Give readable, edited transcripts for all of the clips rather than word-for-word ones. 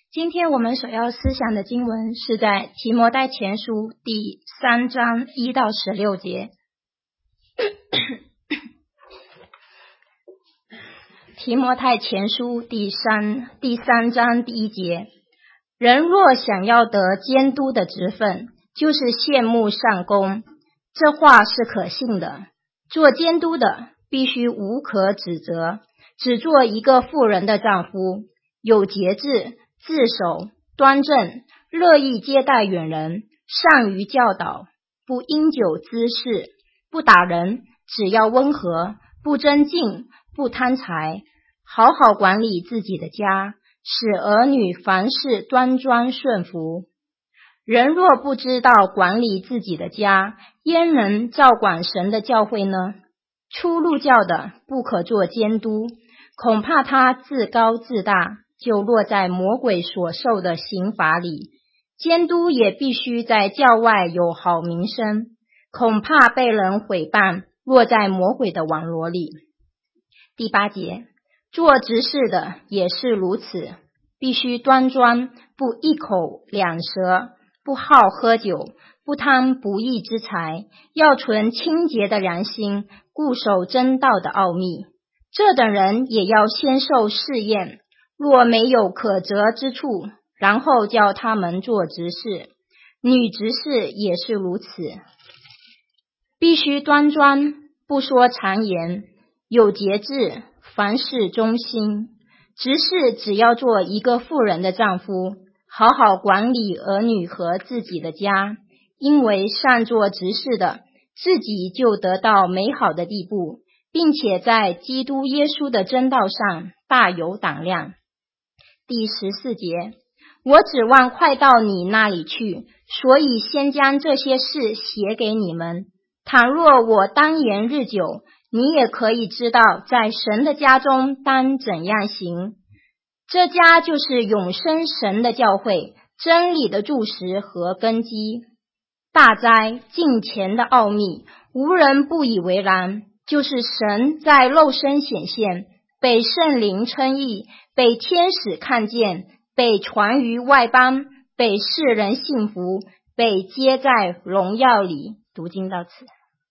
今天我们所要思想的经文是在提摩太前书第3章1到16节。提摩太前书第三章第1节，人若想要得监督的职分，就是羡慕上功，这话是可信的。做监督的必须无可指责，只做一个妇人的丈夫，有节制，自守，端正，乐意接待远人，善于教导，不因酒滋事，不打人，只要温和，不争竞，不贪财，好好管理自己的家，使儿女凡事端庄顺服。人若不知道管理自己的家，焉能照管神的教会呢？初入教的不可做监督，恐怕他自高自大，就落在魔鬼所受的刑罚里。监督也必须在教外有好名声，恐怕被人毁谤，落在魔鬼的网罗里。第8节，做执事的也是如此，必须端庄，不一口两舌，不好喝酒，不贪不义之财，要存清洁的良心，固守真道的奥秘。这等人也要先受试验，若没有可责之处，然后叫他们做执事。女执事也是如此，必须端庄，不说谗言，有节制，凡事忠心。执事只要做一个妇人的丈夫，好好管理儿女和自己的家，因为善做执事的，自己就得到美好的地步，并且在基督耶稣的真道上大有胆量。第14节，我指望快到你那里去，所以先将这些事写给你们。倘若我当延日久，你也可以知道在神的家中当怎样行。这家就是永生神的教会，真理的柱石和根基。大哉，敬虔的奥秘，无人不以为然，就是神在肉身显现，被圣灵称义，被天使看见，被传于外邦，被世人信服，被接在荣耀里。读经到此。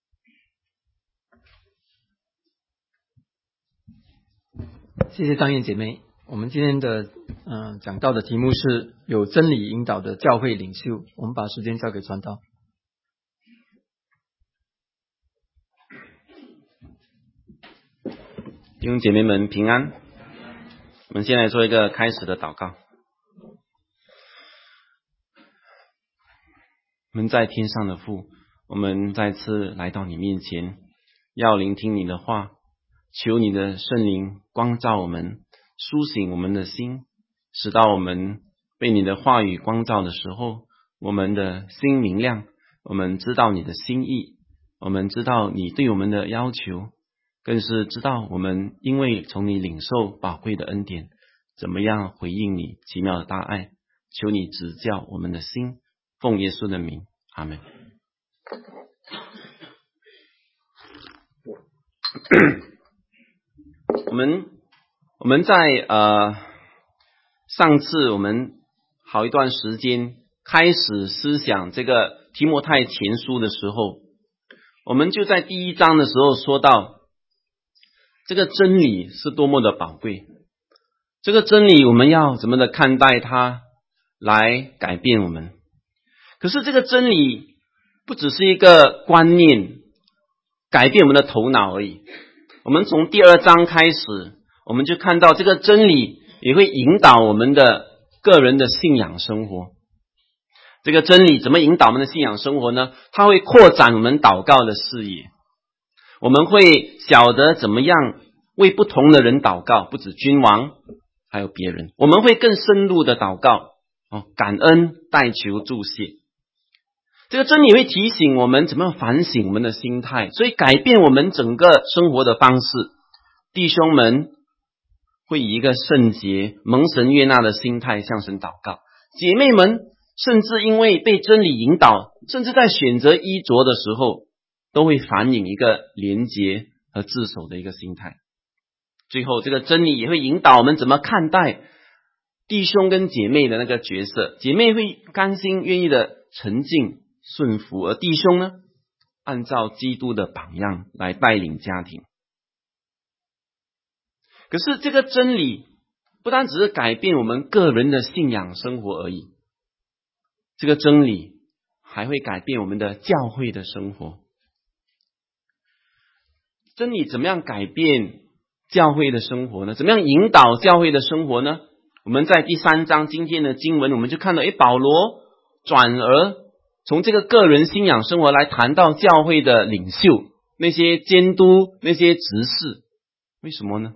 谢谢张燕姐妹。我们今天的讲到的题目是有真理引导的教会领袖。我们把时间交给传道。 弟兄姐妹们平安。我们先来做一个开始的祷告。我们在天上的父，我们再次来到你面前，要聆听你的话，求你的圣灵光照我们，苏醒我们的心，使到我们被你的话语光照的时候，我们的心明亮，我们知道你的心意，我们知道你对我们的要求，更是知道我们因为从你领受宝贵的恩典，怎么样回应你奇妙的大爱。求你指教我们的心，奉耶稣的名，阿们。我们在上次我们好一段时间开始思想这个提摩太前书的时候，我们就在第1章的时候说到这个真理是多么的宝贵，这个真理我们要怎么的看待它来改变我们。可是这个真理不只是一个观念改变我们的头脑而已，我们从第2章开始，我们就看到这个真理也会引导我们的个人的信仰生活。这个真理怎么引导我们的信仰生活呢？它会扩展我们祷告的视野，我们会晓得怎么样为不同的人祷告，不止君王还有别人，我们会更深入的祷告，感恩代求祝谢。这个真理会提醒我们怎么样反省我们的心态，所以改变我们整个生活的方式。弟兄们会以一个圣洁蒙神悦纳的心态向神祷告，姐妹们甚至因为被真理引导，甚至在选择衣着的时候都会反映一个廉洁和自守的一个心态。最后这个真理也会引导我们怎么看待弟兄跟姐妹的那个角色，姐妹会甘心愿意的沉静顺服，而弟兄呢，按照基督的榜样来带领家庭。可是这个真理不单只是改变我们个人的信仰生活而已，这个真理还会改变我们的教会的生活。真理怎么样改变教会的生活呢？怎么样引导教会的生活呢？我们在第3章今天的经文，我们就看到保罗转而从这个个人信仰生活来谈到教会的领袖，那些监督，那些执事。为什么呢？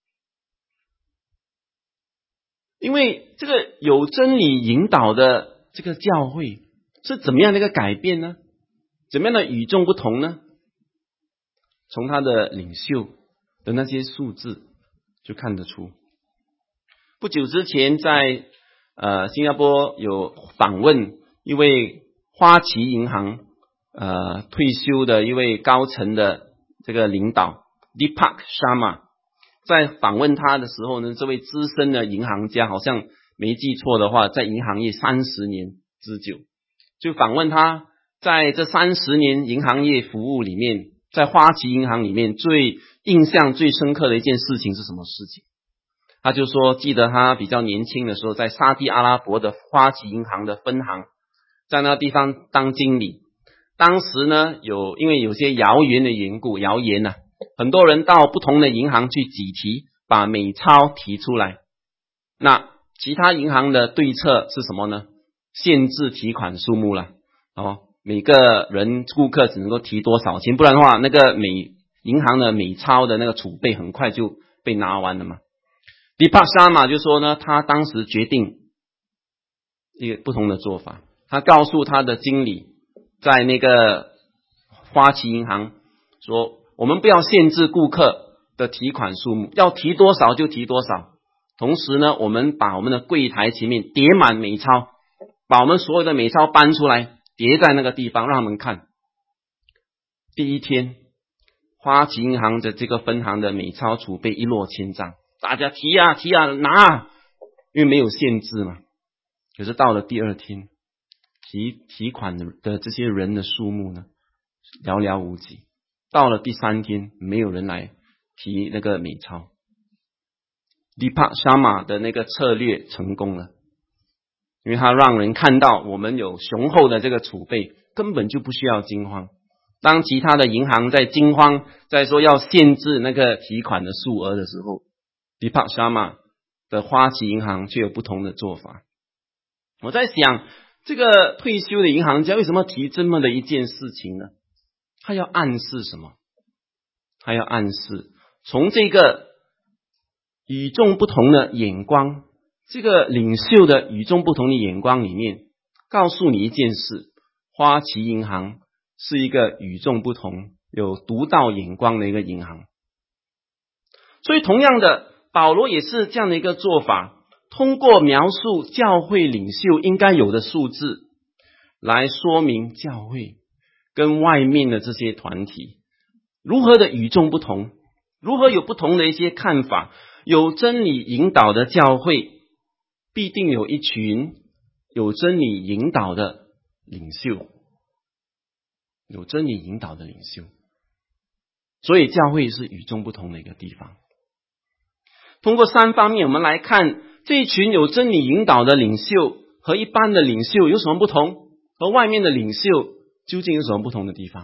因为这个有真理引导的这个教会是怎么样的一个改变呢？怎么样的与众不同呢？从他的领袖的那些数字就看得出。不久之前在新加坡有访问一位花旗银行退休的一位高层的这个领导 Deepak Sharma。在访问他的时候呢，这位资深的银行家，好像没记错的话，在银行业30年之久。就访问他在这30年银行业服务里面，在花旗银行里面最印象最深刻的一件事情是什么事情？他就说，记得他比较年轻的时候，在沙地阿拉伯的花旗银行的分行，在那个地方当经理。当时呢，因为有些谣言的缘故，很多人到不同的银行去挤提，把美钞提出来。那其他银行的对策是什么呢？限制提款数目了。每个人顾客只能够提多少钱，不然的话，那个银行的美钞的那个储备很快就被拿完了嘛。Deepak Sharma 就说呢，他当时决定一个不同的做法。他告诉他的经理，在那个花旗银行说，我们不要限制顾客的提款数目，要提多少就提多少。同时呢，我们把我们的柜台前面叠满美钞，把我们所有的美钞搬出来，叠在那个地方让他们看。第一天，花旗银行的这个分行的美钞储备一落千丈，大家提啊拿，因为没有限制嘛。可是到了第2天，提款的这些人的数目呢，寥寥无几。到了第3天，没有人来提那个美钞。Deepak Sharma 的那个策略成功了，因为他让人看到我们有雄厚的这个储备，根本就不需要惊慌。当其他的银行在惊慌，在说要限制那个提款的数额的时候， Deepak Sharma 的花旗银行却有不同的做法。我在想，这个退休的银行家为什么提这么的一件事情呢？他要暗示什么？他要暗示从这个与众不同的眼光，这个领袖的与众不同的眼光里面，告诉你一件事：花旗银行是一个与众不同、有独到眼光的一个银行。所以同样的，保罗也是这样的一个做法，通过描述教会领袖应该有的素质，来说明教会跟外面的这些团体如何的与众不同，如何有不同的一些看法。有真理引导的教会必定有一群有真理引导的领袖，有真理引导的领袖，所以教会是与众不同的一个地方。通过3方面，我们来看这一群有真理引导的领袖和一般的领袖有什么不同，和外面的领袖究竟有什么不同的地方。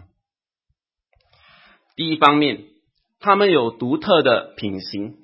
第一方面，他们有独特的品行。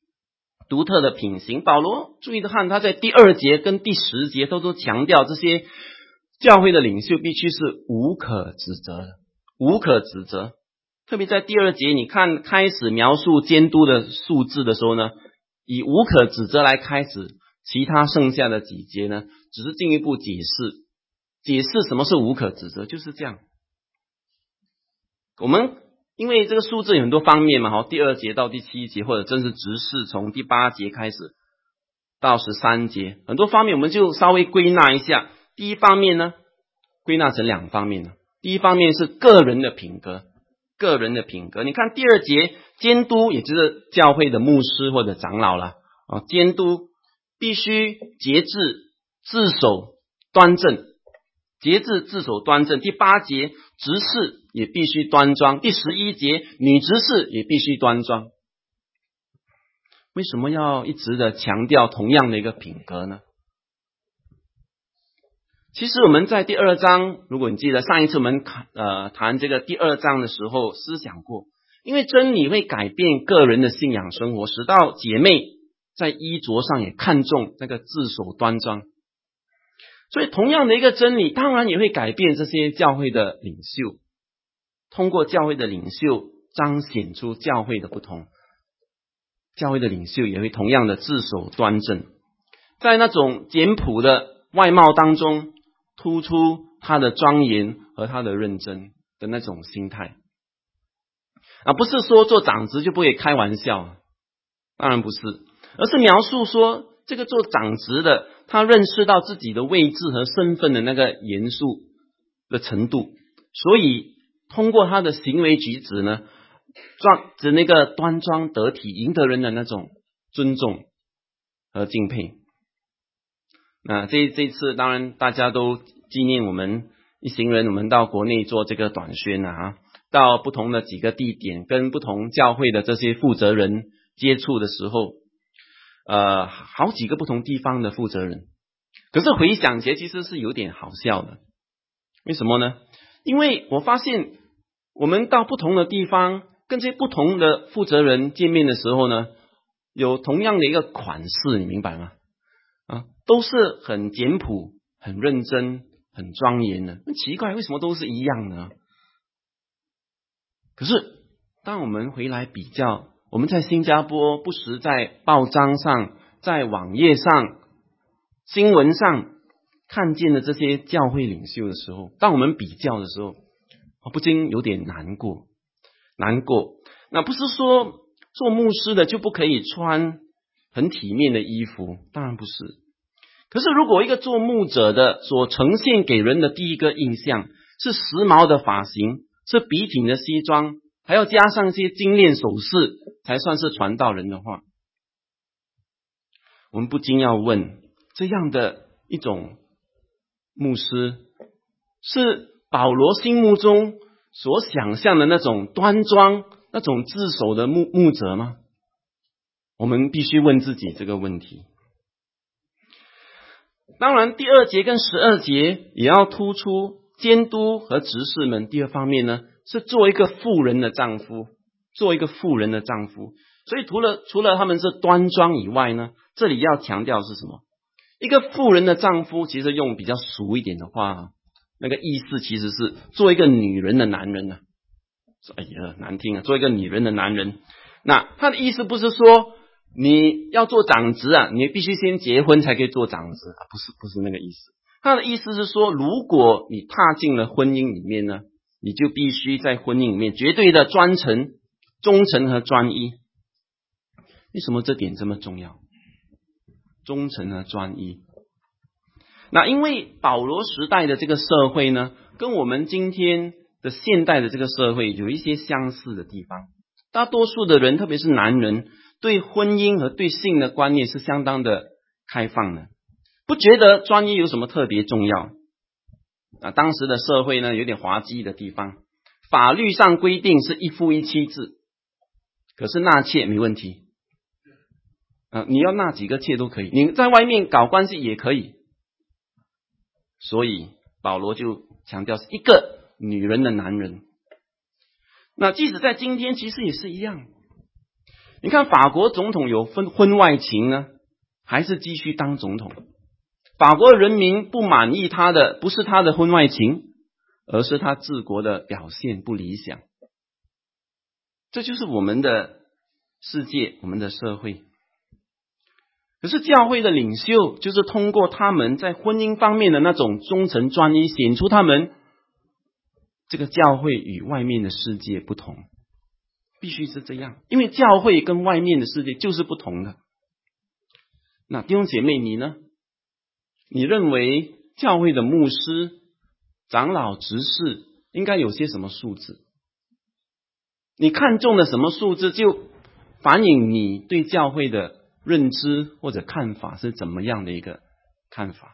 保罗注意的看，他在第2节跟第10节都强调这些教会的领袖必须是无可指责。特别在第2节，你看开始描述监督的数字的时候呢，以无可指责来开始，其他剩下的几节呢，只是进一步解释什么是无可指责，就是这样。我们因为这个数字有很多方面嘛，第2节到第7节，或者正是执事从第8节开始到13节，很多方面我们就稍微归纳一下。第一方面呢，归纳成2方面了。第一方面是个人的品格。你看第2节，监督也就是教会的牧师或者长老了。监督必须节制、自守、端正。节制、自守、端正。第8节，执事也必须端庄。第11节，女执事也必须端庄。为什么要一直的强调同样的一个品格呢？其实我们在第2章，如果你记得上一次我们谈这个第2章的时候思想过，因为真理会改变个人的信仰生活，使到姐妹在衣着上也看重那个自守端庄。所以同样的一个真理，当然也会改变这些教会的领袖，通过教会的领袖彰显出教会的不同。教会的领袖也会同样的自守端正，在那种简朴的外貌当中突出他的庄严和他的认真的那种心态。不是说做长子就不可以开玩笑，当然不是，而是描述说这个做长子的，他认识到自己的位置和身份的那个严肃的程度，所以通过他的行为举止呢，指那个端庄得体，赢得人的那种尊重和敬佩。那这次当然大家都纪念我们一行人，我们到国内做这个短宣到不同的几个地点，跟不同教会的这些负责人接触的时候，好几个不同地方的负责人。可是回想起来其实是有点好笑的。为什么呢？因为我发现我们到不同的地方跟这些不同的负责人见面的时候呢，有同样的一个款式，你明白吗？都是很简朴、很认真、很庄严的。奇怪，为什么都是一样呢？可是当我们回来比较，我们在新加坡不时在报章上、在网页上、新闻上看见的这些教会领袖的时候，当我们比较的时候，不禁有点难过。那不是说做牧师的就不可以穿很体面的衣服，当然不是。可是如果一个做牧者的所呈现给人的第一个印象是时髦的发型，是笔挺的西装，还要加上一些精炼首饰才算是传道人的话，我们不禁要问，这样的一种牧师是保罗心目中所想象的那种端庄、那种自守的牧者吗？我们必须问自己这个问题。当然第2节跟12节也要突出监督和执事们。第二方面呢，是做一个妇人的丈夫，所以除了他们是端庄以外呢，这里要强调的是什么？一个妇人的丈夫，其实用比较俗一点的话，那个意思其实是做一个女人的男人呢。哎呀，难听啊，做一个女人的男人。那他的意思不是说你要做长子你必须先结婚才可以做长子不是那个意思。他的意思是说，如果你踏进了婚姻里面呢，你就必须在婚姻里面绝对的忠诚和专一。为什么这点这么重要？忠诚和专一。那因为保罗时代的这个社会呢，跟我们今天的现代的这个社会有一些相似的地方。大多数的人，特别是男人，对婚姻和对性的观念是相当的开放的，不觉得专一有什么特别重要。当时的社会呢，有点滑稽的地方，法律上规定是一夫一妻制，可是纳妾没问题。你要纳几个妾都可以，你在外面搞关系也可以。所以保罗就强调是一个女人的男人。那即使在今天其实也是一样。你看法国总统有婚外情呢，还是继续当总统。法国人民不满意他的不是他的婚外情，而是他治国的表现不理想。这就是我们的世界，我们的社会。可是教会的领袖就是通过他们在婚姻方面的那种忠诚专一，显出他们这个教会与外面的世界不同，必须是这样，因为教会跟外面的世界就是不同的。那弟兄姐妹，你呢？你认为教会的牧师、长老、执事应该有些什么素质？你看中的什么素质，就反映你对教会的认知或者看法是怎么样的一个看法。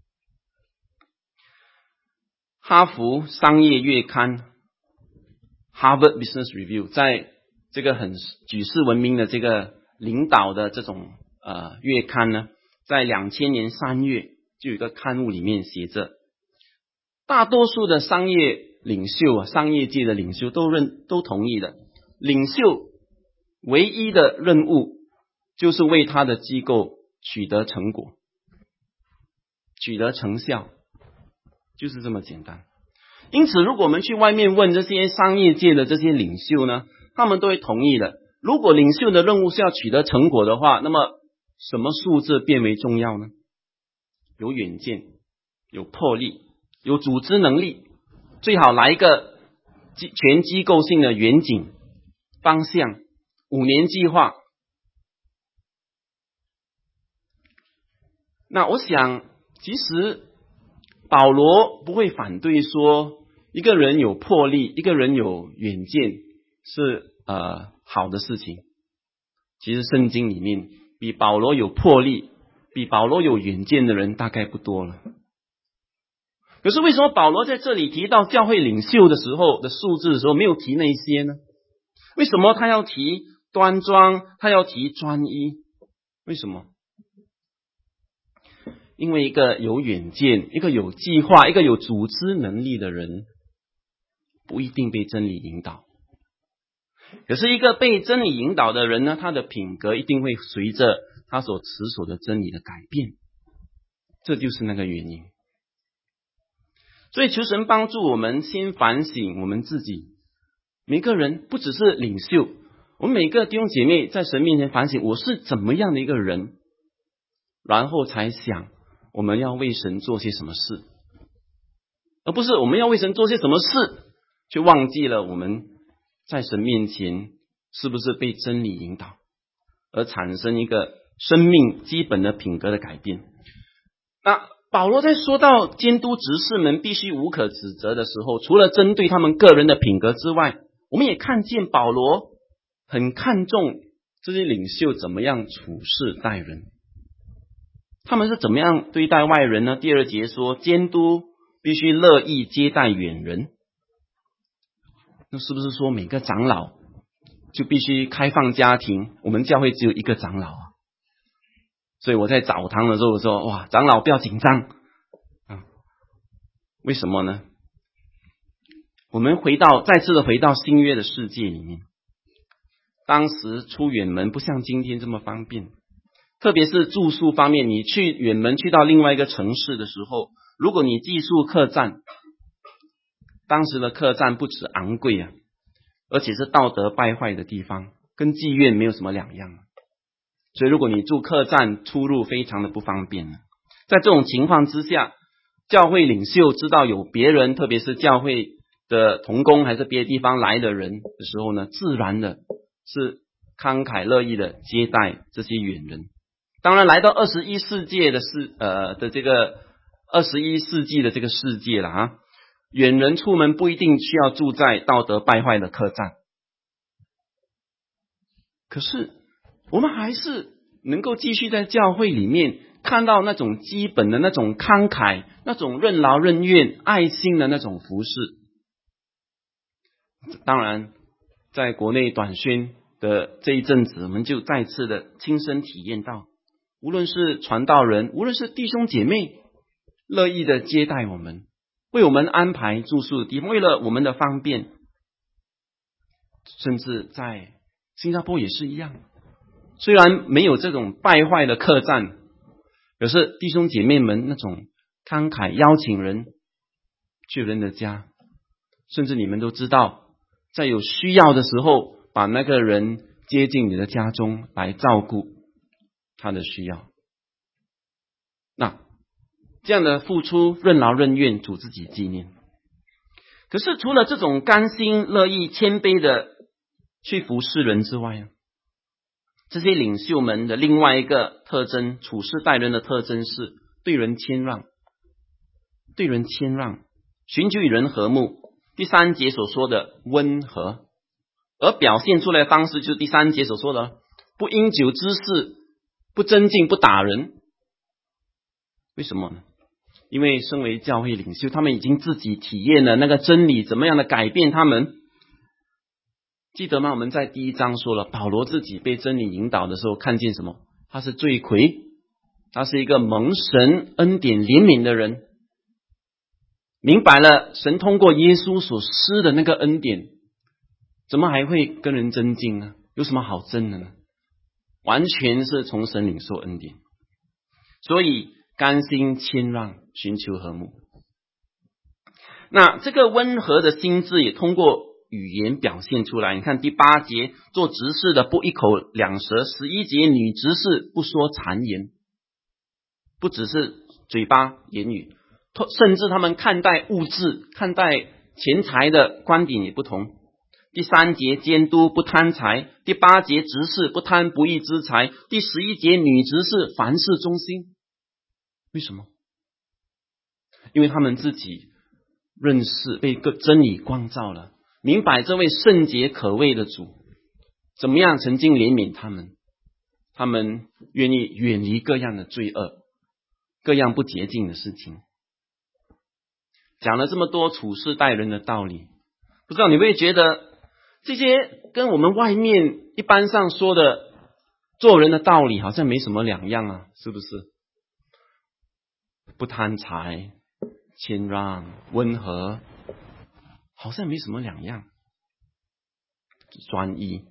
哈佛商业月刊 Harvard Business Review 在这个很举世闻名的这个领导的这种月刊呢，在2000年3月就有一个刊物里面写着，大多数的商业领袖商业界的领袖都同意的，领袖唯一的任务就是为他的机构取得成果，取得成效，就是这么简单。因此如果我们去外面问这些商业界的这些领袖呢，他们都会同意的。如果领袖的任务是要取得成果的话，那么什么素质变为重要呢？有远见，有魄力，有组织能力，最好来一个全机构性的远景方向，5年计划。那我想其实保罗不会反对说一个人有魄力，一个人有远见是好的事情。其实圣经里面比保罗有魄力，比保罗有远见的人大概不多了。可是为什么保罗在这里提到教会领袖的时候的素质的时候没有提那些呢？为什么他要提端庄，他要提专一？为什么？因为一个有远见，一个有计划，一个有组织能力的人不一定被真理引导。可是一个被真理引导的人呢，他的品格一定会随着他所持守的真理的改变，这就是那个原因。所以求神帮助我们先反省我们自己，每个人不只是领袖，我们每个弟兄姐妹在神面前反省我是怎么样的一个人，然后才想我们要为神做些什么事，而不是我们要为神做些什么事却忘记了我们在神面前是不是被真理引导，而产生一个生命基本的品格的改变。那保罗在说到监督执事们必须无可指责的时候，除了针对他们个人的品格之外，我们也看见保罗很看重这些领袖怎么样处事待人。他们是怎么样对待外人呢？第2节说监督必须乐意接待远人，那是不是说每个长老就必须开放家庭？我们教会只有一个长老啊，所以我在早堂的时候说，哇，长老不要紧张为什么呢？我们再次的回到新约的世界里面，当时出远门不像今天这么方便，特别是住宿方面，你去远门去到另外一个城市的时候，如果你寄宿客栈，当时的客栈不止昂贵啊，而且是道德败坏的地方，跟妓院没有什么两样。所以如果你住客栈，出入非常的不方便。在这种情况之下，教会领袖知道有别人，特别是教会的同工还是别的地方来的人的时候呢，自然的是慷慨乐意的接待这些远人。当然来到21世纪的这个21世纪的这个世界了啊，远人出门不一定需要住在道德败坏的客栈，可是我们还是能够继续在教会里面看到那种基本的那种慷慨，那种任劳任怨爱心的那种服侍。当然在国内短宣的这一阵子，我们就再次的亲身体验到，无论是传道人，无论是弟兄姐妹，乐意的接待我们，为我们安排住宿的地方，为了我们的方便。甚至在新加坡也是一样，虽然没有这种败坏的客栈，可是弟兄姐妹们那种慷慨邀请人去人的家，甚至你们都知道，在有需要的时候把那个人接进你的家中来照顾他的需要。那这样的付出任劳任怨，主自己纪念。可是除了这种甘心乐意谦卑的去服侍人之外呢，这些领袖们的另外一个特征，处事待人的特征是对人谦让，对人谦让，寻求与人和睦。第3节所说的温和，而表现出来的方式就是第3节所说的不因酒滋事， 不争竞，不打人。为什么呢？因为身为教会领袖，他们已经自己体验了那个真理怎么样的改变他们。记得吗？我们在第一章说了，保罗自己被真理引导的时候，看见什么？他是罪魁，他是一个蒙神恩典怜悯的人，明白了神通过耶稣所施的那个恩典，怎么还会跟人争竞呢？有什么好争的呢？完全是从神领受恩典，所以甘心谦让，寻求和睦。那这个温和的心智也通过语言表现出来。你看第8节，做执事的不一口两舌；11节，女执事不说谗言。不只是嘴巴言语，甚至他们看待物质、看待钱财的观点也不同。第3节，监督不贪财；第8节，执事不贪不义之财；第11节，女执事凡事忠心。为什么？因为他们自己认识，被真理光照了，明白这位圣洁可畏的主怎么样曾经怜悯他们，他们愿意远离各样的罪恶，各样不洁净的事情。讲了这么多处事待人的道理，不知道你会不会觉得这些跟我们外面一般上说的做人的道理好像没什么两样啊？是不是？不贪财、谦让、温和，好像没什么两样。专一，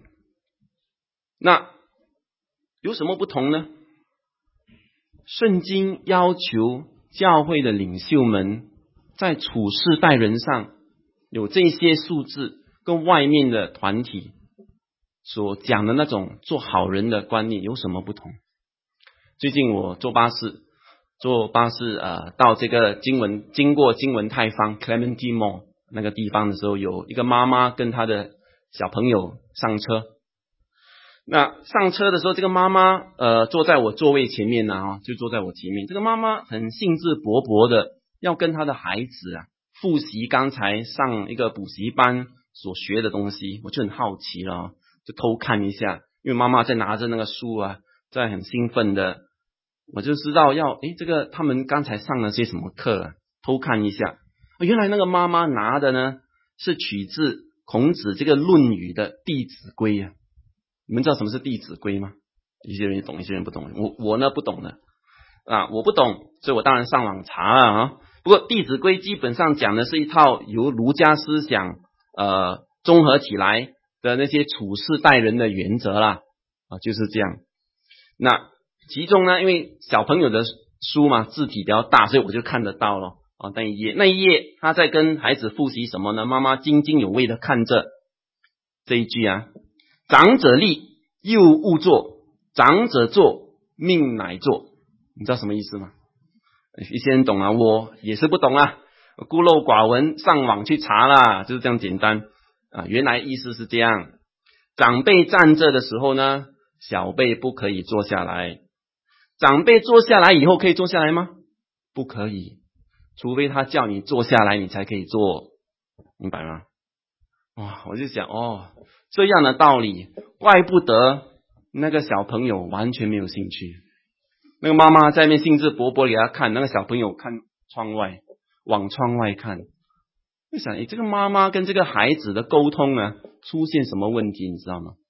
那有什么不同呢？圣经要求教会的领袖们在处事待人上有这些素质，跟外面的团体所讲的那种做好人的观念有什么不同？最近我坐巴士到这个经过金文泰坊 Clementi Mall 那个地方的时候，有一个妈妈跟她的小朋友上车。那上车的时候，这个妈妈坐在我座位前面啊，就坐在我前面。这个妈妈很兴致勃勃的要跟她的孩子复习刚才上一个补习班所学的东西，我就很好奇了，就偷看一下，因为妈妈在拿着那个书在很兴奋的，我就知道这个他们刚才上了些什么课偷看一下。原来那个妈妈拿的呢是取自孔子这个《论语》的《弟子规》啊。你们知道什么是《弟子规》吗？一些人懂，一些人不懂。我呢不懂的我不懂，所以我当然上网查了不过《弟子规》基本上讲的是一套由儒家思想综合起来的那些处事待人的原则啦就是这样。那其中呢，因为小朋友的书嘛，字体比较大，所以我就看得到咯那一页他在跟孩子复习什么呢？妈妈津津有味的看着这一句长者立，幼勿坐；长者坐，命乃坐。你知道什么意思吗？一些人懂我也是不懂孤陋寡闻，上网去查啦，就是这样简单原来意思是这样：长辈站着的时候呢，小辈不可以坐下来；长辈坐下来以后可以坐下来吗？不可以，除非他叫你坐下来，你才可以坐，明白吗？我就想这样的道理，怪不得那个小朋友完全没有兴趣。那个妈妈在那边兴致勃勃给他看，那个小朋友看窗外，往窗外看。就想这个妈妈跟这个孩子的沟通出现什么问题，你知道吗？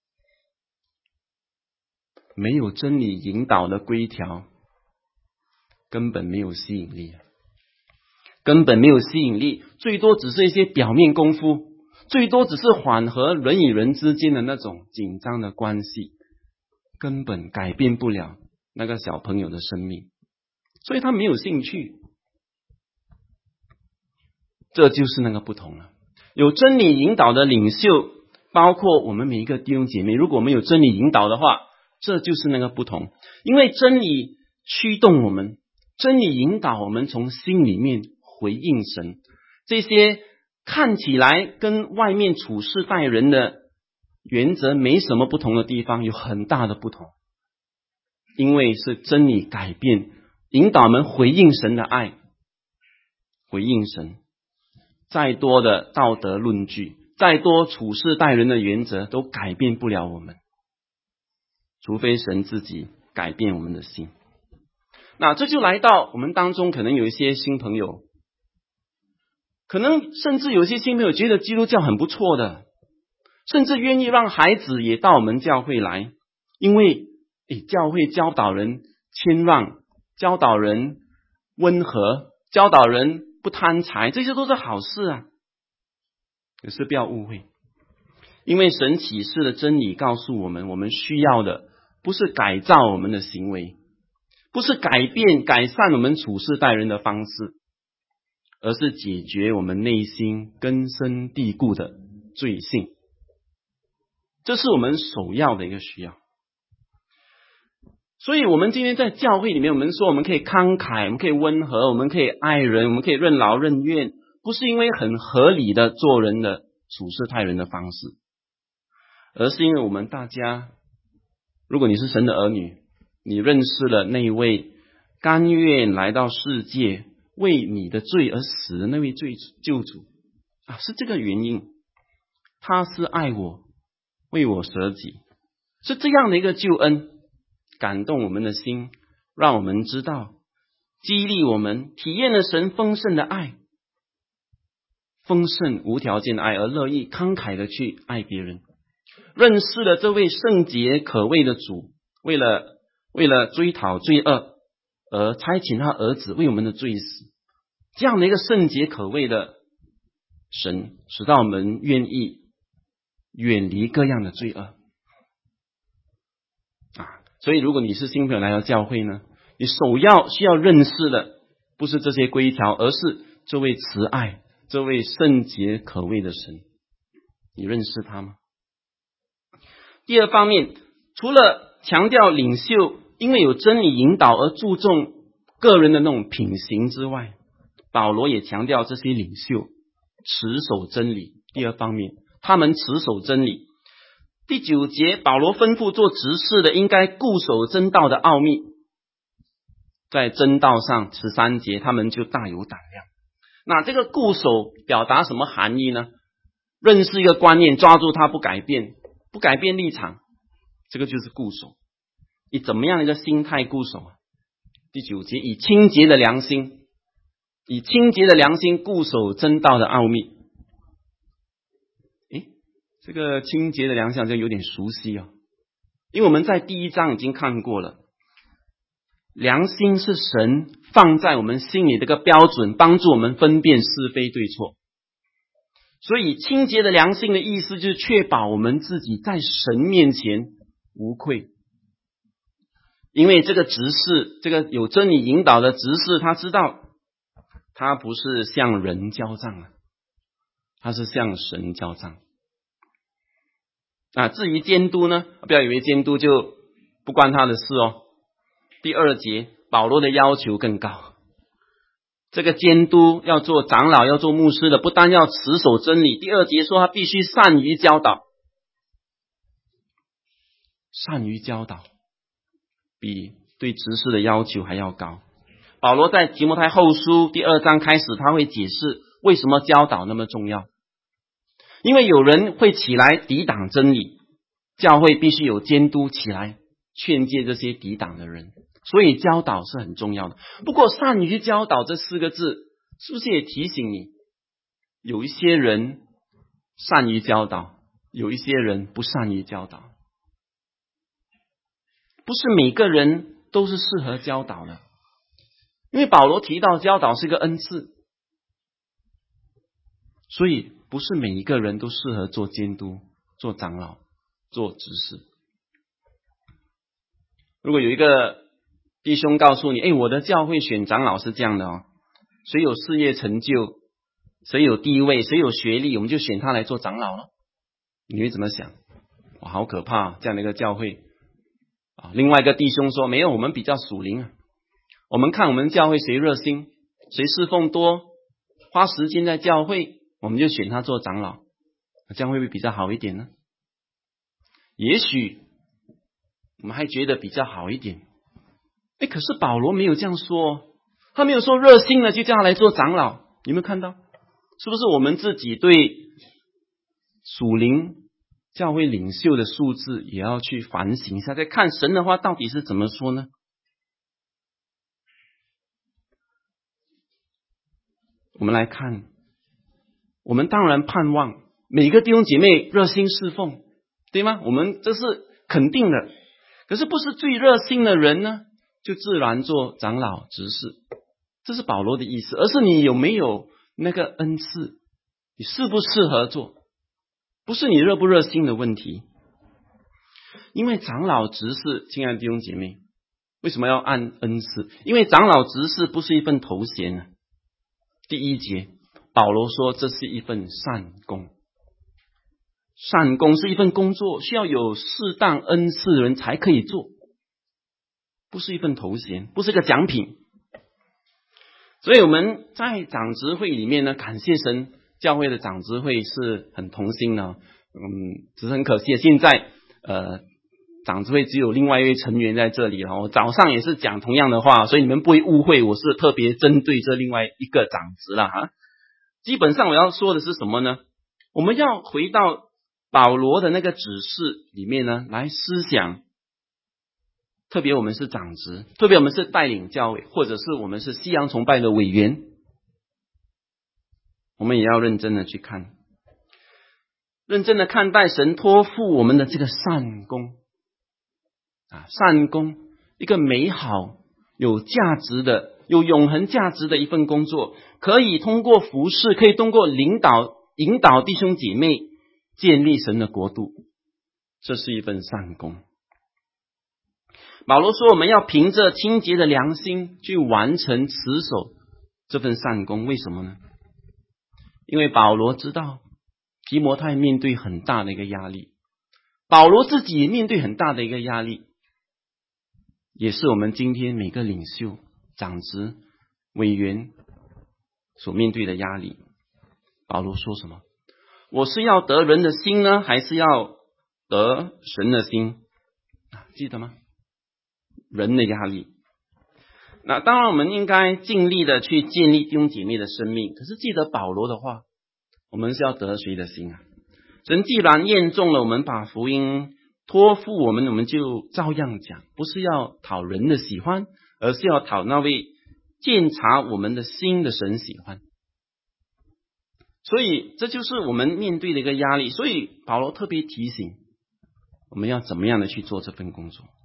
没有真理引导的规条，根本没有吸引力，根本没有吸引力，最多只是一些表面功夫，最多只是缓和人与人之间的那种紧张的关系，根本改变不了那个小朋友的生命，所以他没有兴趣。这就是那个不同了。有真理引导的领袖，包括我们每一个弟兄姐妹，如果我们有真理引导的话，这就是那个不同。因为真理驱动我们，真理引导我们从心里面回应神，这些看起来跟外面处事待人的原则没什么不同的地方，有很大的不同。因为是真理改变，引导我们回应神的爱，回应神。再多的道德论据，再多处事待人的原则，都改变不了我们，除非神自己改变我们的心。那这就来到我们当中，可能有一些新朋友，可能甚至有些新朋友觉得基督教很不错的，甚至愿意让孩子也到我们教会来，因为教会教导人谦让，教导人温和，教导人不贪财，这些都是好事啊。可是不要误会，因为神启示的真理告诉我们，我们需要的不是改造我们的行为，不是改变改善我们处事待人的方式，而是解决我们内心根深蒂固的罪性。这是我们首要的一个需要。所以我们今天在教会里面，我们说我们可以慷慨，我们可以温和，我们可以爱人，我们可以任劳任怨，不是因为很合理的做人的处事待人的方式，而是因为我们大家，如果你是神的儿女，你认识了那位甘愿来到世界为你的罪而死的那位救主啊，是这个原因，他是爱我，为我舍己，是这样的一个救恩感动我们的心，让我们知道，激励我们体验了神丰盛的爱，丰盛无条件的爱，而乐意慷慨的去爱别人，认识了这位圣洁可畏的主，为了追讨罪恶而差遣他儿子为我们的罪死，这样的一个圣洁可畏的神，使到我们愿意远离各样的罪恶所以如果你是新朋友来到教会呢，你首要需要认识的不是这些规条，而是这位慈爱，这位圣洁可畏的神，你认识他吗？第二方面，除了强调领袖因为有真理引导而注重个人的那种品行之外，保罗也强调这些领袖持守真理。第二方面，他们持守真理。第9节，保罗吩咐做执事的应该固守真道的奥秘，在真道上13节他们就大有胆量。那这个固守表达什么含义呢？认识一个观念，抓住它不改变，不改变立场，这个就是固守。以怎么样的一个心态固守？第9节，以清洁的良心，以清洁的良心固守真道的奥秘。这个清洁的良心就有点熟悉因为我们在第1章已经看过了，良心是神放在我们心里的一个标准，帮助我们分辨是非对错。所以清洁的良心的意思就是确保我们自己在神面前无愧。因为这个执事，这个有真理引导的执事，他知道他不是向人交账他是向神交账。至于监督呢，不要以为监督就不关他的事第2节，保罗的要求更高。这个监督要做长老，要做牧师的，不但要持守真理，第2节说他必须善于教导。善于教导比对执事的要求还要高。保罗在提摩太后书第2章开始，他会解释为什么教导那么重要。因为有人会起来抵挡真理，教会必须有监督起来劝诫这些抵挡的人，所以教导是很重要的。不过善于教导这4个字是不是也提醒你，有一些人善于教导，有一些人不善于教导，不是每个人都是适合教导的。因为保罗提到教导是个恩赐，所以不是每一个人都适合做监督、做长老、做执事。如果有一个弟兄告诉你，我的教会选长老是这样的谁有事业成就，谁有地位，谁有学历，我们就选他来做长老了，你会怎么想？哇，好可怕这样的一个教会另外一个弟兄说，没有，我们比较属灵我们看我们教会谁热心，谁侍奉多，花时间在教会，我们就选他做长老，这样会不会比较好一点呢？也许我们还觉得比较好一点。可是保罗没有这样说，他没有说热心的就叫他来做长老。有没有看到？是不是我们自己对属灵教会领袖的数字也要去反省一下，再看神的话到底是怎么说呢？我们来看，我们当然盼望每个弟兄姐妹热心侍奉，对吗？我们这是肯定的。可是不是最热心的人呢，就自然做长老执事，这是保罗的意思。而是你有没有那个恩赐，你适不适合做，不是你热不热心的问题。因为长老执事，亲爱的弟兄姐妹，为什么要按恩赐？因为长老执事不是一份头衔呢。第1节，保罗说这是一份善工。善工是一份工作，需要有适当恩赐的人才可以做，不是一份头衔，不是个奖品。所以我们在长执会里面呢，感谢神，教会的长执会是很同心的。只是很可惜，现在长执会只有另外一位成员在这里，我早上也是讲同样的话，所以你们不会误会我是特别针对这另外一个长执了哈。基本上我要说的是什么呢？我们要回到保罗的那个指示里面呢，来思想，特别我们是长执，特别我们是带领教会，或者是我们是西洋崇拜的委员，我们也要认真的去看，认真的看待神托付我们的这个善工善工，一个美好有价值的有永恒价值的一份工作，可以通过服事，可以通过引导弟兄姐妹建立神的国度，这是一份善工。保罗说我们要凭着清洁的良心去完成持守这份善工，为什么呢？因为保罗知道提摩太面对很大的一个压力，保罗自己也面对很大的一个压力，也是我们今天每个领袖、长执、委员所面对的压力。保罗说什么？我是要得人的心呢，还是要得神的心？记得吗？人的压力。那当然我们应该尽力的去建立弟兄姐妹的生命，可是记得保罗的话，我们是要得谁的心啊？神既然验中了我们把福音托付我们，我们就照样讲，不是要讨人的喜欢，而是要讨那位鉴察我们的心的神喜欢。所以这就是我们面对的一个压力，所以保罗特别提醒我们要怎么样的去做这份工作。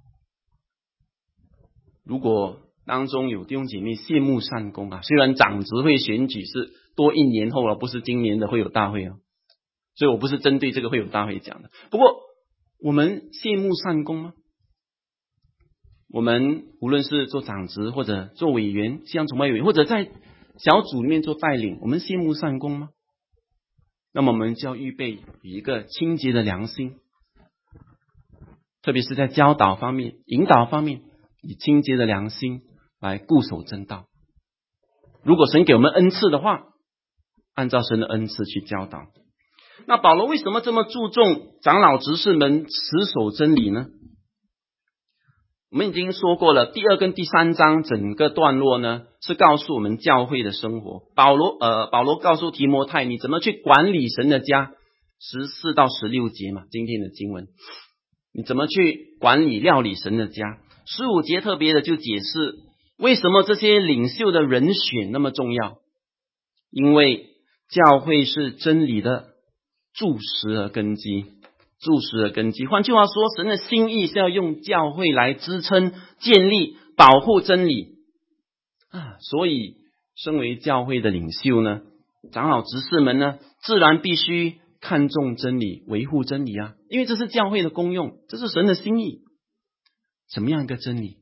如果当中有弟兄姐妹羡慕善工虽然长执会选举是多1年后不是今年的会友大会所以我不是针对这个会友大会讲的。不过我们羡慕善工吗？我们无论是做长执或者做委员、西洋崇拜委员，或者在小组里面做带领，我们羡慕善工吗？那么我们就要预备一个清洁的良心，特别是在教导方面、引导方面，以清洁的良心来固守真道。如果神给我们恩赐的话，按照神的恩赐去教导。那保罗为什么这么注重长老执事们持守真理呢？我们已经说过了，第2跟第3章整个段落呢，是告诉我们教会的生活。保罗告诉提摩太，你怎么去管理神的家，14到16节嘛，今天的经文，你怎么去管理料理神的家。15节特别的就解释为什么这些领袖的人选那么重要，因为教会是真理的柱石和根基。换句话说，神的心意是要用教会来支撑、建立、保护真理所以身为教会的领袖呢，长老执事们呢，自然必须看重真理，维护真理因为这是教会的功用，这是神的心意。什么样一个真理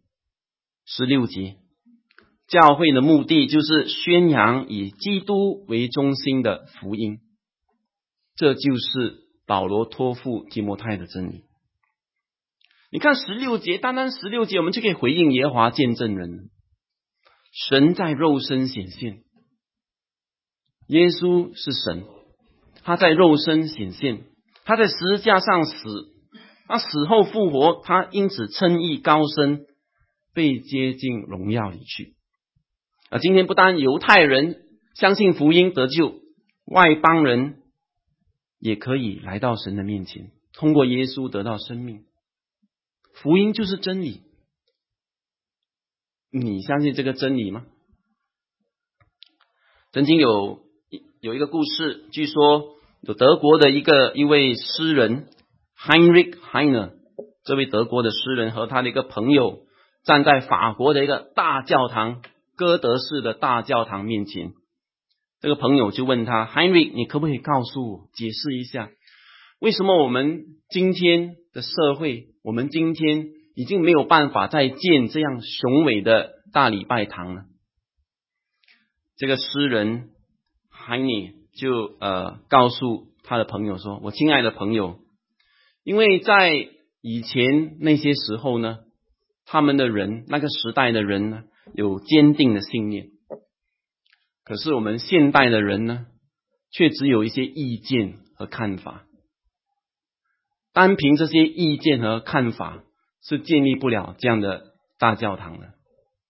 ？16节，教会的目的就是宣扬以基督为中心的福音，这就是保罗托付提摩太的真理。你看16节，单单16节我们就可以回应耶和华见证人，神在肉身显现，耶稣是神，他在肉身显现，他在十字架上死，他死后复活，他因此称义高升，被接进荣耀里去。今天不单犹太人相信福音得救，外邦人也可以来到神的面前。 通过耶稣得到生命。福音就是真理，你相信这个真理吗？曾经有一个故事，据说有德国的一位诗人 Heinrich Heine， 这位德国的诗人和他的一个朋友站在法国的一个大教堂，哥德式的大教堂面前。这个朋友就问他 Heinrich， 你可不可以告诉我，解释一下，为什么我们今天的社会，我们今天已经没有办法再建这样雄伟的大礼拜堂了？这个诗人 Heine 就告诉他的朋友说，我亲爱的朋友，因为在以前那些时候呢，他们的人，那个时代的人呢，有坚定的信念，可是我们现代的人呢，却只有一些意见和看法。单凭这些意见和看法是建立不了这样的大教堂的。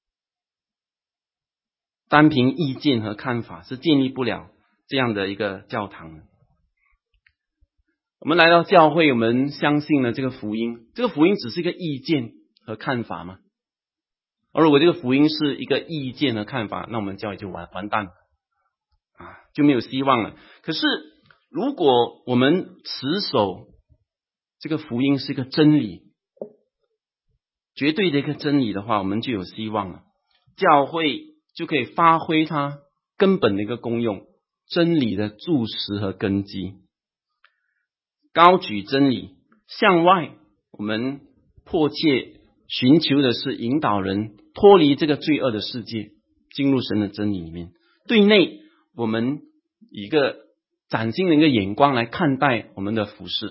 单凭意见和看法是建立不了这样的一个教堂的。我们来到教会，我们相信了这个福音，这个福音只是一个意见和看法吗？而如果这个福音是一个意见和看法，那我们教会就完蛋了就没有希望了。可是如果我们持守这个福音是一个真理，绝对的一个真理的话，我们就有希望了。教会就可以发挥它根本的一个功用，真理的柱石和根基。高举真理，向外我们迫切寻求的是引导人脱离这个罪恶的世界，进入神的真理里面。对内我们以一个崭新的一个眼光来看待我们的服事，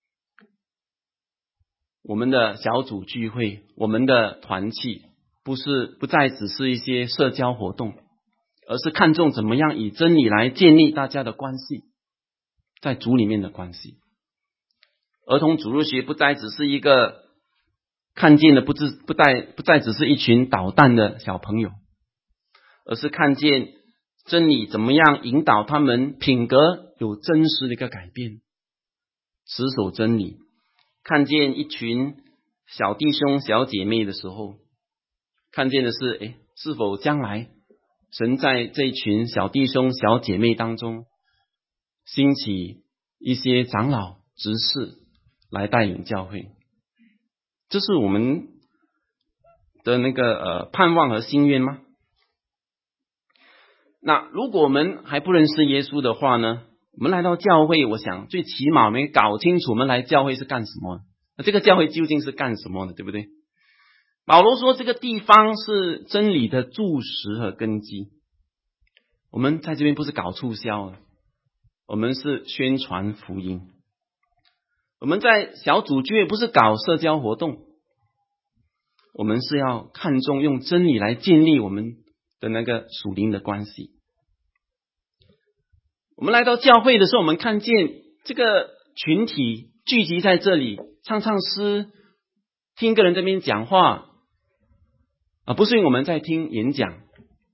我们的小组聚会，我们的团契不再只是一些社交活动，而是看重怎么样以真理来建立大家的关系，在主里面的关系。儿童主日学不再只是一个看见的不再只是一群捣蛋的小朋友，而是看见真理怎么样引导他们品格有真实的一个改变，持守真理。看见一群小弟兄小姐妹的时候，看见的是是否将来神在这一群小弟兄小姐妹当中兴起一些长老执事来带领教会。这是我们的那个盼望和心愿吗？那如果我们还不认识耶稣的话呢，我们来到教会，我想最起码我们搞清楚我们来教会是干什么的，那这个教会究竟是干什么的，对不对？保罗说这个地方是真理的柱石和根基。我们在这边不是搞促销的，我们是宣传福音。我们在小组聚会不是搞社交活动，我们是要看重用真理来建立我们的那个属灵的关系。我们来到教会的时候，我们看见这个群体聚集在这里，唱唱诗，听一个人这边讲话不是因为我们在听演讲，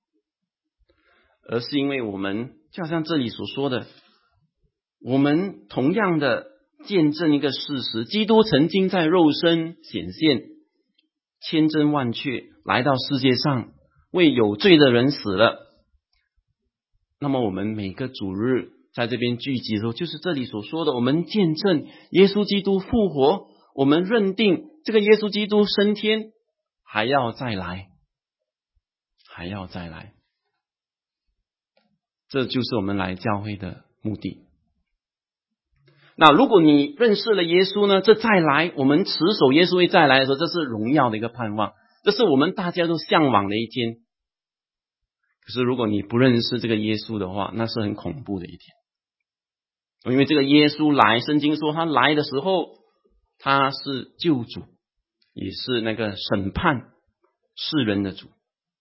而是因为我们就好像这里所说的，我们同样的见证一个事实，基督曾经在肉身显现，千真万确来到世界上，为有罪的人死了。那么我们每个主日在这边聚集的时候，就是这里所说的，我们见证耶稣基督复活，我们认定这个耶稣基督升天，还要再来，还要再来。这就是我们来教会的目的。那如果你认识了耶稣呢，这再来，我们持守耶稣会再来的时候，这是荣耀的一个盼望，这是我们大家都向往的一天。可是如果你不认识这个耶稣的话，那是很恐怖的一天。因为这个耶稣来，圣经说他来的时候，他是救主，也是那个审判世人的主。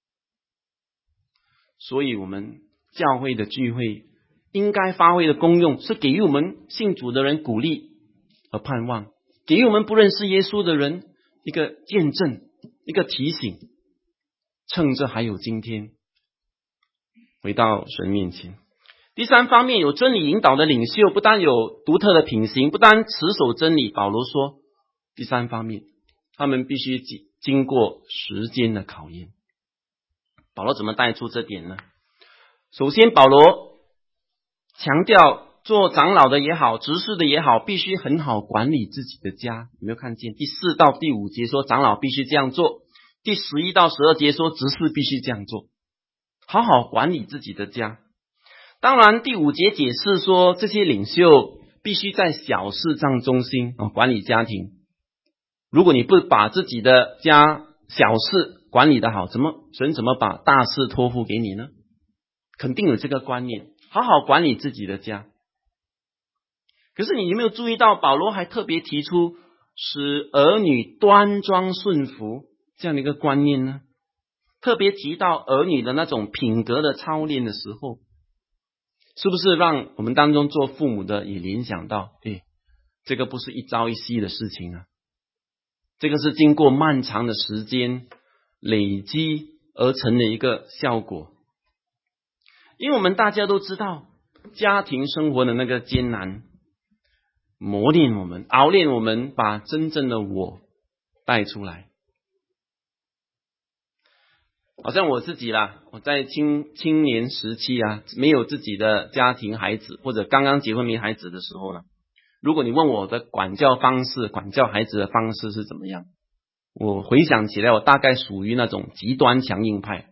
所以我们教会的聚会应该发挥的功用，是给予我们信主的人鼓励和盼望，给予我们不认识耶稣的人一个见证，一个提醒，趁着还有今天回到神面前。 第三方面，有真理引导的领袖，不但有独特的品行，不但持守真理，保罗说，第三方面，他们必须经过时间的考验。保罗怎么带出这点呢？首先，保罗强调做长老的也好，执事的也好，必须很好管理自己的家。有没有看见第4到第5节说长老必须这样做，第11到12节说执事必须这样做，好好管理自己的家。当然第5节解释说，这些领袖必须在小事上忠心管理家庭。如果你不把自己的家小事管理得好，神怎么把大事托付给你呢？肯定有这个观念，好好管理自己的家。可是你有没有注意到，保罗还特别提出使儿女端庄顺服这样的一个观念呢？特别提到儿女的那种品格的操练的时候，是不是让我们当中做父母的也联想到，这个不是一朝一夕的事情啊，这个是经过漫长的时间累积而成的一个效果。因为我们大家都知道，家庭生活的那个艰难磨练我们，熬练我们，把真正的我带出来。好像我自己啦，我在青年时期啊，没有自己的家庭孩子，或者刚刚结婚没孩子的时候呢，如果你问我的管教方式，管教孩子的方式是怎么样，我回想起来，我大概属于那种极端强硬派。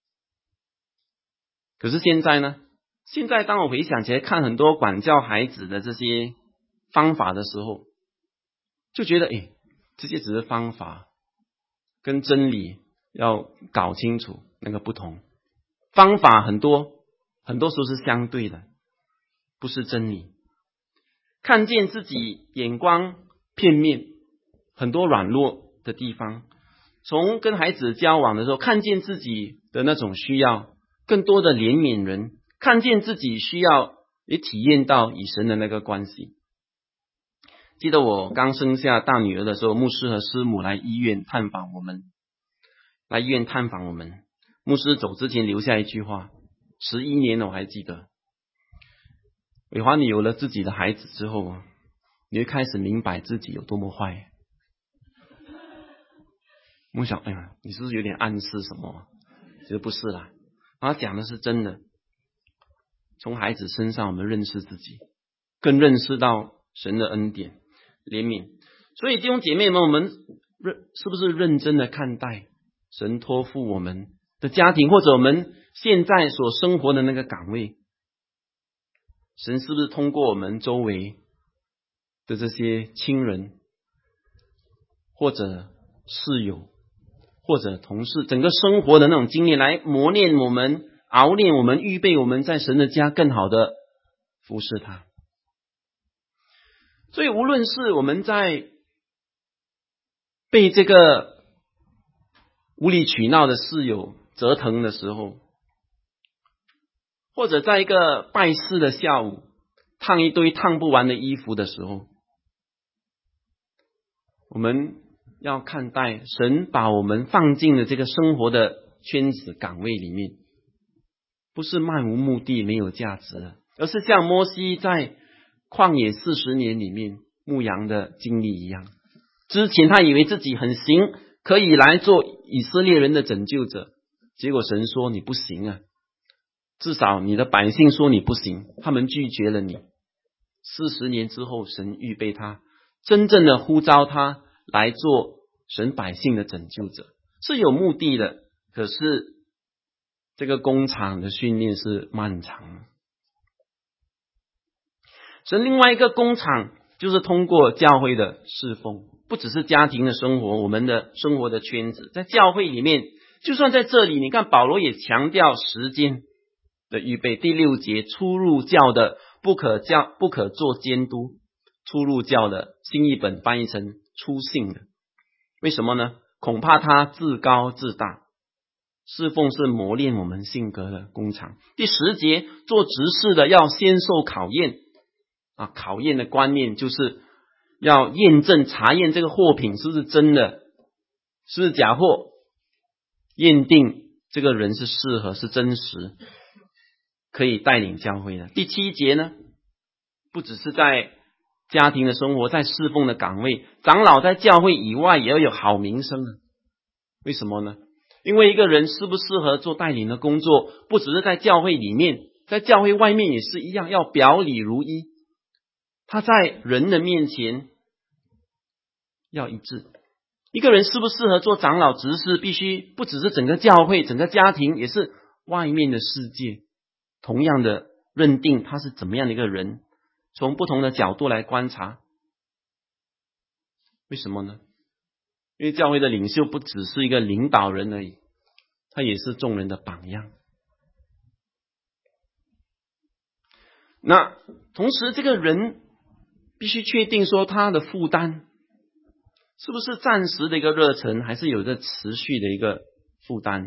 可是现在呢，现在当我回想起来，看很多管教孩子的这些方法的时候，就觉得这些只是方法，跟真理要搞清楚那个不同。方法很多时候是相对的，不是真理。看见自己眼光片面，很多软弱的地方，从跟孩子交往的时候，看见自己的那种需要，更多的怜悯人，看见自己需要，也体验到与神的那个关系。记得我刚生下大女儿的时候，牧师和师母来医院探访我们，牧师走之前留下一句话，11年了我还记得，伟华，你有了自己的孩子之后，你会开始明白自己有多么坏。我想你是不是有点暗示什么？其实不是啦，他讲的是真的。从孩子身上我们认识自己，更认识到神的恩典怜悯。所以弟兄姐妹们，我们是不是认真的看待神托付我们的家庭，或者我们现在所生活的那个岗位，神是不是通过我们周围的这些亲人或者室友或者同事，整个生活的那种经历来磨练我们，熬练我们，预备我们在神的家更好的服侍他。所以无论是我们在被这个无理取闹的室友折腾的时候，或者在一个拜师的下午烫一堆烫不完的衣服的时候，我们要看待神把我们放进了这个生活的圈子岗位里面，不是漫无目的没有价值的，而是像摩西在旷野40年里面牧羊的经历一样。之前他以为自己很行，可以来做以色列人的拯救者，结果神说你不行啊，至少你的百姓说你不行，他们拒绝了你。40年之后，神预备他，真正的呼召他来做神百姓的拯救者，是有目的的。可是这个工厂的训练是漫长的。神另外一个工厂就是通过教会的侍奉，不只是家庭的生活，我们的生活的圈子，在教会里面，就算在这里，你看保罗也强调时间的预备。第6节，初入教的不可做监督，初入教的新译本翻译成初信的，为什么呢？恐怕他自高自大。侍奉是磨练我们性格的工厂。第10节，做执事的要先受考验考验的观念就是要验证查验这个货品是不是真的，是不是假货，验定这个人是适合是真实。 可以带领教会的。第7节呢，不只是在家庭的生活，在侍奉的岗位，长老在教会以外也要有好名声啊。为什么呢？因为一个人适不适合做带领的工作，不只是在教会里面，在教会外面也是一样，要表里如一。他在人的面前要一致。一个人适不适合做长老执事，必须不只是整个教会、整个家庭，也是外面的世界同样的认定他是怎么样的一个人，从不同的角度来观察。为什么呢？因为教会的领袖不只是一个领导人而已，他也是众人的榜样。那同时这个人必须确定说他的负担是不是暂时的一个热忱，还是有着持续的一个负担。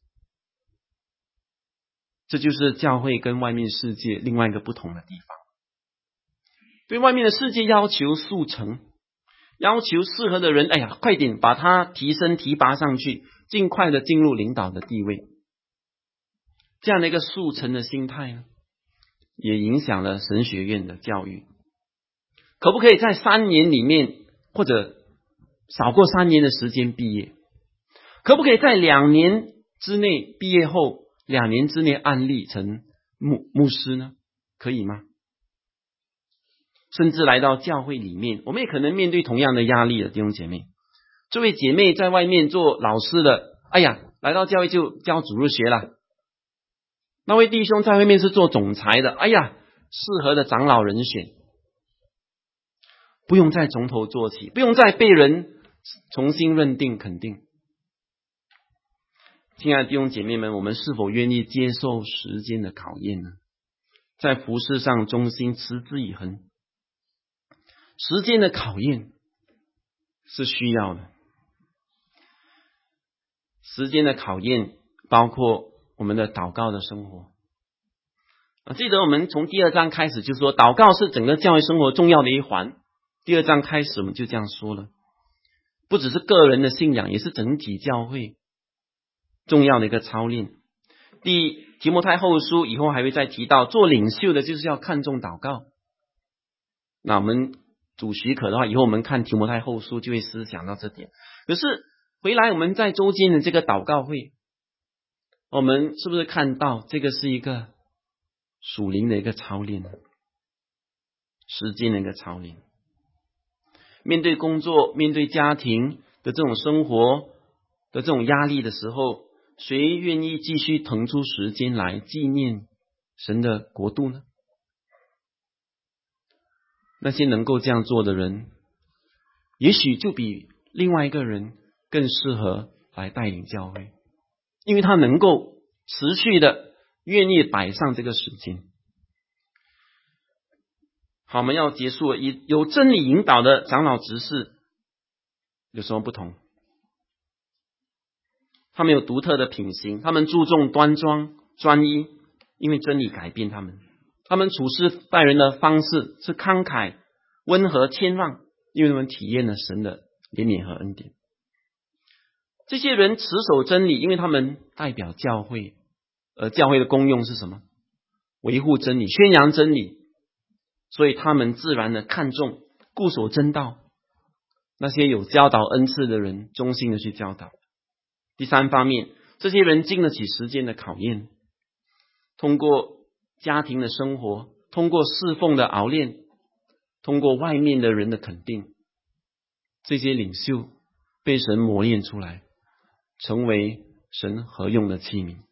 这就是教会跟外面世界另外一个不同的地方。对外面的世界要求速成，要求适合的人，快点把他提升提拔上去，尽快的进入领导的地位。这样的一个速成的心态呢，也影响了神学院的教育。可不可以在3年里面，或者少过3年的时间毕业？可不可以在2年之内毕业后2年之内按立成牧师呢？可以吗？甚至来到教会里面，我们也可能面对同样的压力的弟兄姐妹。这位姐妹在外面做老师的，来到教会就教主日学了。那位弟兄在外面是做总裁的，适合的长老人选。不用再从头做起，不用再被人重新认定肯定。亲爱的弟兄姐妹们，我们是否愿意接受时间的考验呢？在服事上忠心，持之以恒。时间的考验是需要的。时间的考验包括我们的祷告的生活。记得我们从第2章开始就说，祷告是整个教会生活重要的一环。第2章开始我们就这样说了，不只是个人的信仰，也是整体教会重要的一个操练。提摩太后书以后还会再提到，做领袖的就是要看重祷告。那我们主许可的话，以后我们看提摩太后书就会思想到这点。可是回来我们在周间的这个祷告会，我们是不是看到这个是一个属灵的一个操练，时间的一个操练？面对工作、面对家庭的这种生活的这种压力的时候，谁愿意继续腾出时间来纪念神的国度呢？那些能够这样做的人，也许就比另外一个人更适合来带领教会，因为他能够持续的愿意摆上这个时间。好，我们要结束了。有真理引导的长老执事有什么不同？他们有独特的品行，他们注重端庄专一，因为真理改变他们。他们处事待人的方式是慷慨温和谦让，因为他们体验了神的怜悯和恩典。这些人持守真理，因为他们代表教会，而教会的功用是什么？维护真理，宣扬真理，所以他们自然的看重固守真道。那些有教导恩赐的人，忠心的去教导。第3方面，这些人经得起时间的考验，通过家庭的生活，通过侍奉的熬练，通过外面的人的肯定，这些领袖被神磨练出来，成为神合用的器皿。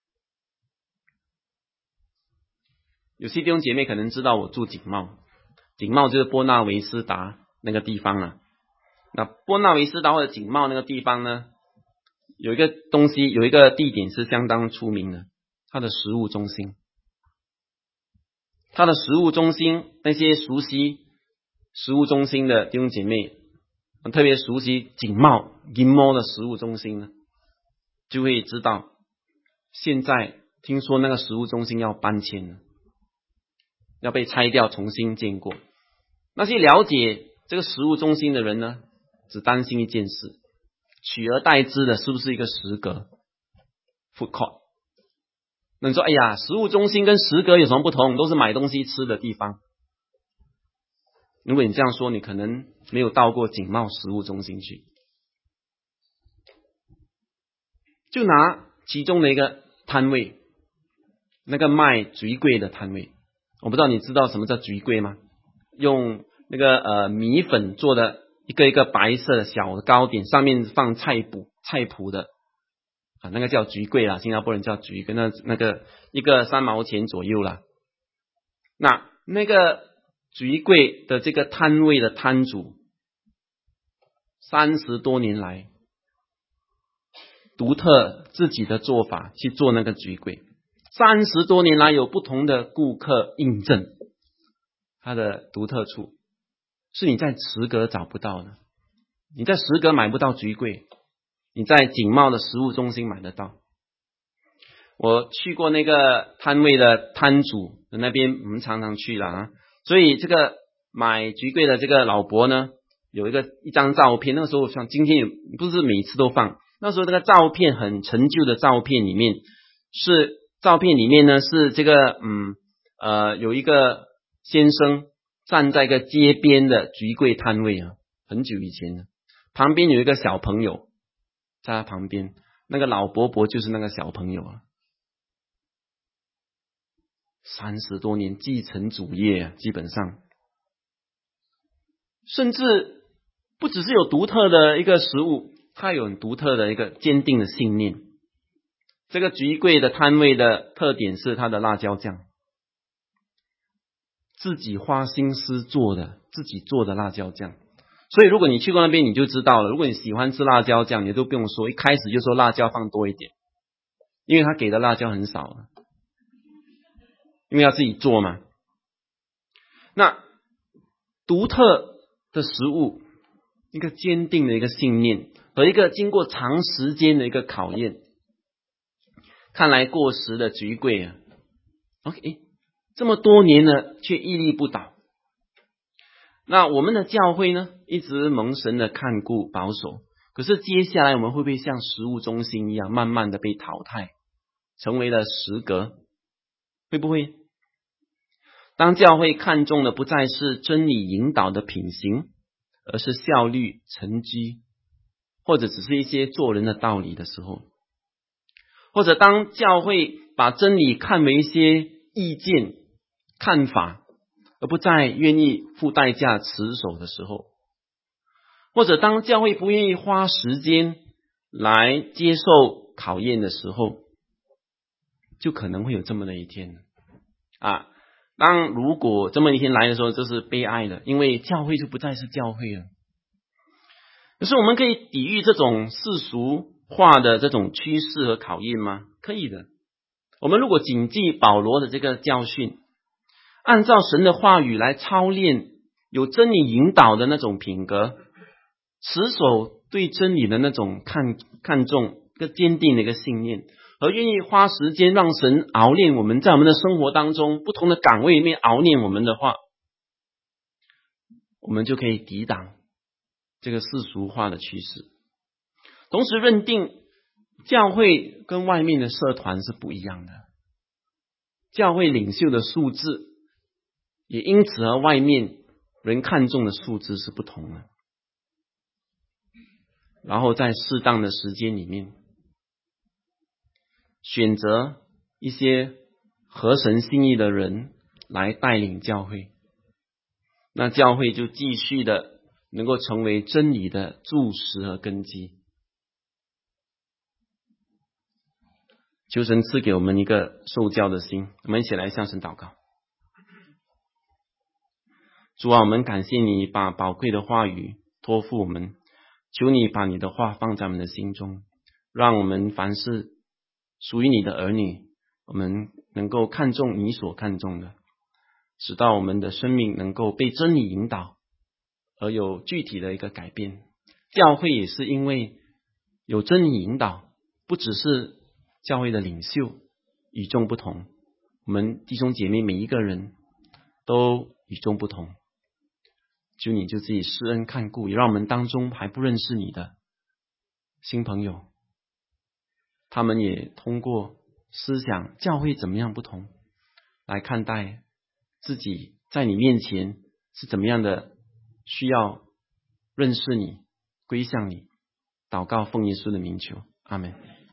有些弟兄姐妹可能知道我住景茂，景茂就是波纳维斯达那个地方啊。那波纳维斯达或者景茂那个地方呢，有一个东西，有一个地点是相当出名的，它的食物中心。它的食物中心，那些熟悉食物中心的弟兄姐妹，特别熟悉景茂的食物中心呢，就会知道现在听说那个食物中心要搬迁了，要被拆掉重新建过。那些了解这个食物中心的人呢，只担心一件事，取而代之的是不是一个食阁 food court？ 那你说，哎呀，食物中心跟食阁有什么不同？都是买东西吃的地方。如果你这样说，你可能没有到过景茂食物中心去。就拿其中的一个摊位，那个卖菊桂的摊位，我不知道你知道什么叫菊桂吗？用那个米粉做的一个一个白色的小的糕点，上面放菜脯的啊，那个叫菊桂啦，新加坡人叫菊桂，那个一个3毛钱左右啦。那个菊桂的这个摊位的摊主30多年来独特自己的做法去做那个菊桂，30多年来有不同的顾客印证它的独特处，是你在食阁找不到的。你在食阁买不到菊桂，你在景茂的食物中心买得到。我去过那个摊位的摊主的那边，我们常常去了啊。所以这个买菊桂的这个老伯呢，有一张照片，那个时候像今天也不是每次都放，那时候这个照片很陈旧的照片里面呢是这个有一个先生站在一个街边的菊桂摊位啊，很久以前了，旁边有一个小朋友在他旁边，那个老伯伯就是那个小朋友啊。30多年继承主业啊，基本上甚至不只是有独特的一个食物，它有很独特的一个坚定的信念。这个菊桂的摊位的特点是它的辣椒酱，自己花心思做的，自己做的辣椒酱。所以如果你去过那边你就知道了，如果你喜欢吃辣椒酱，你都不用说，一开始就说辣椒放多一点，因为他给的辣椒很少，因为要自己做嘛。那独特的食物，一个坚定的一个信念和一个经过长时间的一个考验，看来过时的菊桂啊 ，OK， 这么多年了却屹立不倒。那我们的教会呢，一直蒙神的看顾保守，可是接下来我们会不会像食物中心一样，慢慢的被淘汰，成为了食阁？会不会？当教会看重的不再是真理引导的品行，而是效率、成绩，或者只是一些做人的道理的时候，或者当教会把真理看为一些意见、看法，而不再愿意付代价持守的时候，或者当教会不愿意花时间来接受考验的时候，就可能会有这么的一天啊。如果这么一天来的时候，这是悲哀的，因为教会就不再是教会了。可是我们可以抵御这种世俗化的这种趋势和考验吗？可以的。我们如果谨记保罗的这个教训，按照神的话语来操练有真理引导的那种品格，持守对真理的那种看重一个坚定的一个信念，而愿意花时间让神熬炼我们，在我们的生活当中不同的岗位里面熬炼我们的话，我们就可以抵挡这个世俗化的趋势。同时认定教会跟外面的社团是不一样的，教会领袖的素质也因此和外面人看重的素质是不同的。然后在适当的时间里面选择一些合神心意的人来带领教会，那教会就继续的能够成为真理的柱石和根基。求神赐给我们一个受教的心，我们一起来向神祷告。主啊，我们感谢你把宝贵的话语托付我们，求你把你的话放在我们的心中，让我们凡是属于你的儿女，我们能够看重你所看重的，使到我们的生命能够被真理引导，而有具体的一个改变。教会也是因为有真理引导，不只是教会的领袖与众不同，我们弟兄姐妹每一个人都与众不同。求你就自己施恩看顾，也让我们当中还不认识你的新朋友，他们也通过思想教会怎么样不同，来看待自己在你面前是怎么样的需要认识你，归向你。祷告奉耶稣的名求，阿们。